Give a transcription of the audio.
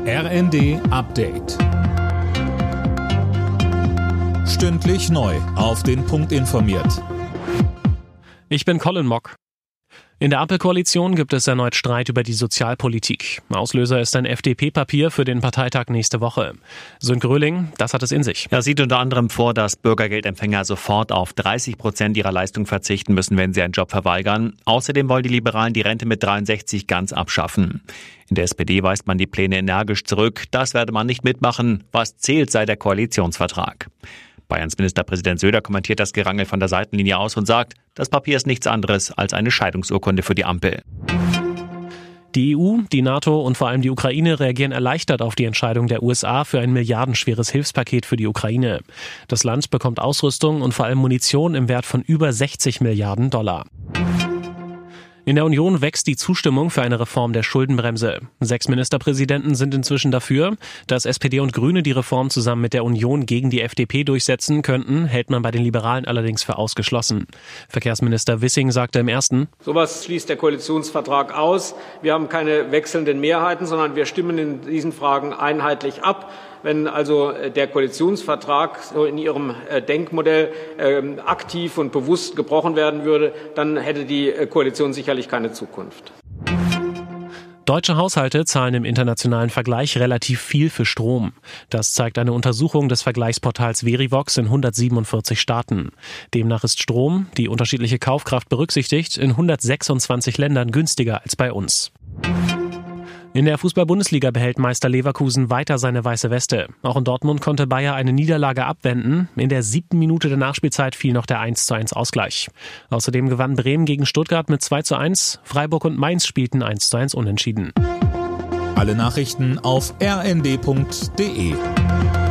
RND Update. Stündlich neu auf den Punkt informiert. Ich bin Colin Mock. In der Ampelkoalition gibt es erneut Streit über die Sozialpolitik. Auslöser ist ein FDP-Papier für den Parteitag nächste Woche. Sönke Röhling, das hat es in sich. Das sieht unter anderem vor, dass Bürgergeldempfänger sofort auf 30% ihrer Leistung verzichten müssen, wenn sie einen Job verweigern. Außerdem wollen die Liberalen die Rente mit 63 ganz abschaffen. In der SPD weist man die Pläne energisch zurück. Das werde man nicht mitmachen. Was zählt, sei der Koalitionsvertrag. Bayerns Ministerpräsident Söder kommentiert das Gerangel von der Seitenlinie aus und sagt, das Papier ist nichts anderes als eine Scheidungsurkunde für die Ampel. Die EU, die NATO und vor allem die Ukraine reagieren erleichtert auf die Entscheidung der USA für ein milliardenschweres Hilfspaket für die Ukraine. Das Land bekommt Ausrüstung und vor allem Munition im Wert von über 60 Milliarden $. In der Union wächst die Zustimmung für eine Reform der Schuldenbremse. 6 Ministerpräsidenten sind inzwischen dafür. Dass SPD und Grüne die Reform zusammen mit der Union gegen die FDP durchsetzen könnten, hält man bei den Liberalen allerdings für ausgeschlossen. Verkehrsminister Wissing sagte im Ersten: Sowas schließt der Koalitionsvertrag aus. Wir haben keine wechselnden Mehrheiten, sondern wir stimmen in diesen Fragen einheitlich ab. Wenn also der Koalitionsvertrag so in Ihrem Denkmodell aktiv und bewusst gebrochen werden würde, dann hätte die Koalition sicherlich keine Zukunft. Deutsche Haushalte zahlen im internationalen Vergleich relativ viel für Strom. Das zeigt eine Untersuchung des Vergleichsportals Verivox in 147 Staaten. Demnach ist Strom, die unterschiedliche Kaufkraft berücksichtigt, in 126 Ländern günstiger als bei uns. In der Fußball-Bundesliga behält Meister Leverkusen weiter seine weiße Weste. Auch in Dortmund konnte Bayer eine Niederlage abwenden. In der 7. Minute der Nachspielzeit fiel noch der 1:1 Ausgleich. Außerdem gewann Bremen gegen Stuttgart mit 2:1. Freiburg und Mainz spielten 1:1 unentschieden. Alle Nachrichten auf rnd.de.